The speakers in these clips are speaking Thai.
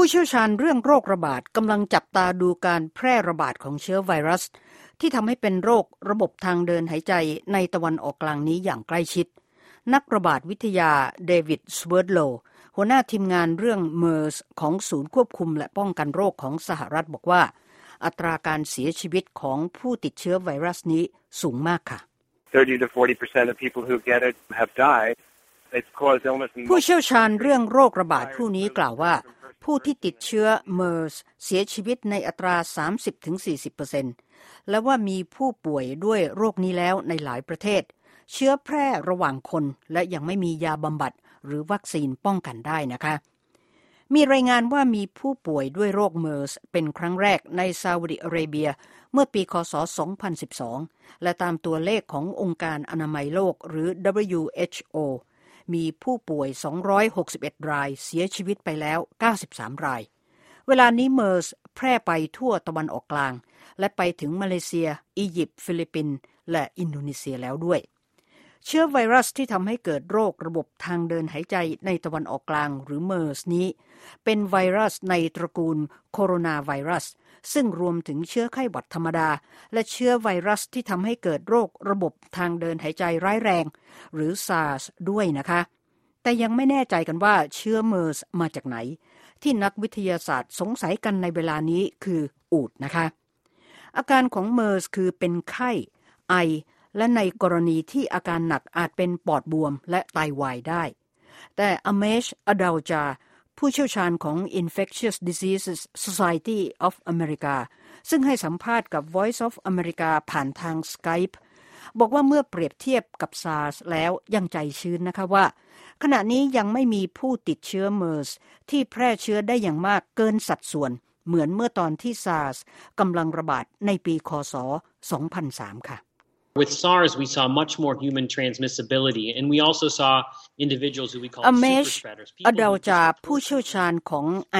ผู้เชี่ยวชาญเรื่องโรคระบาดกำลังจับตาดูการแพร่ระบาดของเชื้อไวรัสที่ทำให้เป็นโรคระบบทางเดินหายใจในตะวันออกกลางนี้อย่างใกล้ชิดนักระบาดวิทยาเดวิดสเวิร์ดโลหัวหน้าทีมงานเรื่องเมอร์สของศูนย์ควบคุมและป้องกันโรคของสหรัฐบอกว่าอัตราการเสียชีวิตของผู้ติดเชื้อไวรัสนี้สูงมากค่ะ 30 to 40% of people who get it have died. It's caused illness in ผู้เชี่ยวชาญเรื่องโรคระบาดผู้นี้กล่าวว่าผู้ที่ติดเชื้อเมอร์สเสียชีวิตในอัตรา 30-40% และว่ามีผู้ป่วยด้วยโรคนี้แล้วในหลายประเทศเชื้อแพร่ระหว่างคนและยังไม่มียาบำบัดหรือวัคซีนป้องกันได้นะคะมีรายงานว่ามีผู้ป่วยด้วยโรคเมอร์สเป็นครั้งแรกในซาอุดิอาระเบียเมื่อปีคศ 2012 และตามตัวเลขขององค์การอนามัยโลกหรือ WHO มีผู้ป่วย261รายเสียชีวิตไปแล้ว93รายเวลานี้เมอร์สแพร่ไปทั่วตะวันออกกลางและไปถึงมาเลเซียอียิปต์ฟิลิปปินส์และอินโดนีเซียแล้วด้วยเชื้อไวรัสที่ทำให้เกิดโรคระบบทางเดินหายใจในตะวันออกกลางหรือเมอร์สนี้เป็นไวรัสในตระกูลโคโรนาไวรัสซึ่งรวมถึงเชื้อไข้หวัดธรรมดาและเชื้อไวรัสที่ทำให้เกิดโรคระบบทางเดินหายใจร้ายแรงหรือ SARS ด้วยนะคะแต่ยังไม่แน่ใจกันว่าเชื้อเมอร์สมาจากไหนที่นักวิทยาศาสตร์สงสัยกันในเวลานี้คืออูฐนะคะอาการของเมอร์สคือเป็นไข้ไอและในกรณีที่อาการหนักอาจเป็นปอดบวมและไตวายได้แต่อเมช อดัลจาผู้เชี่ยวชาญของ Infectious Diseases Society of America ซึ่งให้สัมภาษณ์กับ Voice of America ผ่านทาง Skype บอกว่าเมื่อเปรียบเทียบกับ SARS แล้วยังใจชื้นนะคะว่าขณะนี้ยังไม่มีผู้ติดเชื้อเมอร์สที่แพร่เชื้อได้อย่างมากเกินสัดส่วนเหมือนเมื่อตอนที่ SARS กำลังระบาดในปีคศ 2003 ค่ะ With SARS, we saw much more human transmissibility, and we also saw individuals who we call super spreaders. อดัลจาผู้เชี่ยวชาญของ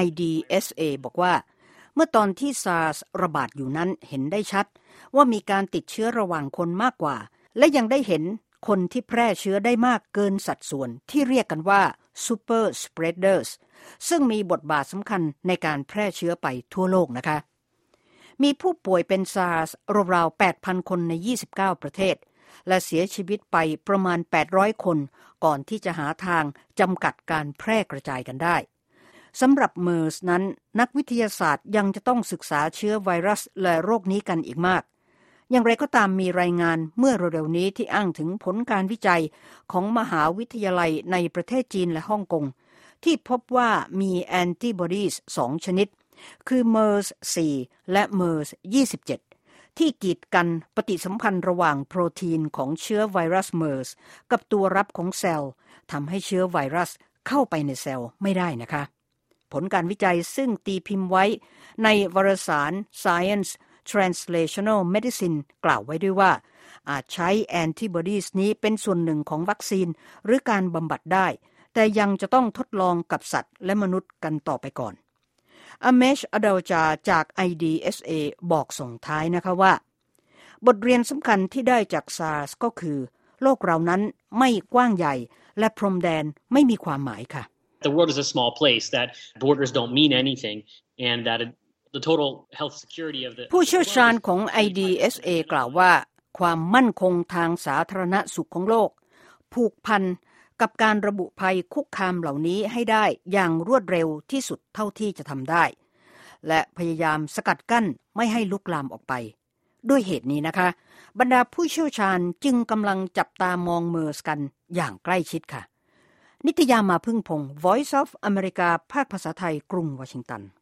IDSA บอกว่าเมื่อตอนที่ SARS ระบาดอยู่นั้นเห็นได้ชัดว่ามีการติดเชื้อระหว่างคนมากกว่าและยังได้เห็นคนที่แพร่เชื้อได้มากเกินสัดส่วนที่เรียกกันว่า super spreaders ซึ่งมีบทบาทสำคัญในการแพร่เชื้อไปทั่วโลกนะคะมีผู้ป่วยเป็น SARS ราวๆ 8,000 คนใน 29 ประเทศและเสียชีวิตไปประมาณ 800 คนก่อนที่จะหาทางจำกัดการแพร่กระจายกันได้สำหรับเมอร์สนั้นนักวิทยาศาสตร์ยังจะต้องศึกษาเชื้อไวรัสและโรคนี้กันอีกมากอย่างไรก็ตามมีรายงานเมื่อเร็วๆนี้ที่อ้างถึงผลการวิจัยของมหาวิทยาลัยในประเทศจีนและฮ่องกงที่พบว่ามีแอนติบอดี2ชนิดคือ MERS-4 และ MERS-27 ที่กีดกันปฏิสัมพันธ์ระหว่างโปรตีนของเชื้อไวรัส MERS กับตัวรับของเซลล์ทำให้เชื้อไวรัสเข้าไปในเซลล์ไม่ได้นะคะผลการวิจัยซึ่งตีพิมพ์ไว้ในวารสาร Science Translational Medicine กล่าวไว้ด้วยว่าอาจใช้แอนติบอดีนี้เป็นส่วนหนึ่งของวัคซีนหรือการบำบัดได้แต่ยังจะต้องทดลองกับสัตว์และมนุษย์กันต่อไปก่อนอเมช อดัลจาจาก IDSA บอกส่งท้ายนะคะว่าบทเรียนสำคัญที่ได้จาก SARS ก็คือโลกเรานั้นไม่กว้างใหญ่และพรมแดนไม่มีความหมายค่ะ The world is a small place that borders don't mean anything and that the total health security of the ผู้เชี่ยวชาญของ IDSA กล่าวว่าความมั่นคงทางสาธารณสุขของโลกผูกพันกับการระบุภัยคุกคามเหล่านี้ให้ได้อย่างรวดเร็วที่สุดเท่าที่จะทำได้และพยายามสกัดกั้นไม่ให้ลุกลามออกไปด้วยเหตุนี้นะคะบรรดาผู้เชี่ยวชาญจึงกำลังจับตามองเมอร์สกันอย่างใกล้ชิดค่ะนิตยามาพึ่งพงศ์ Voice of America ภาคภาษาไทยกรุงวอชิงตัน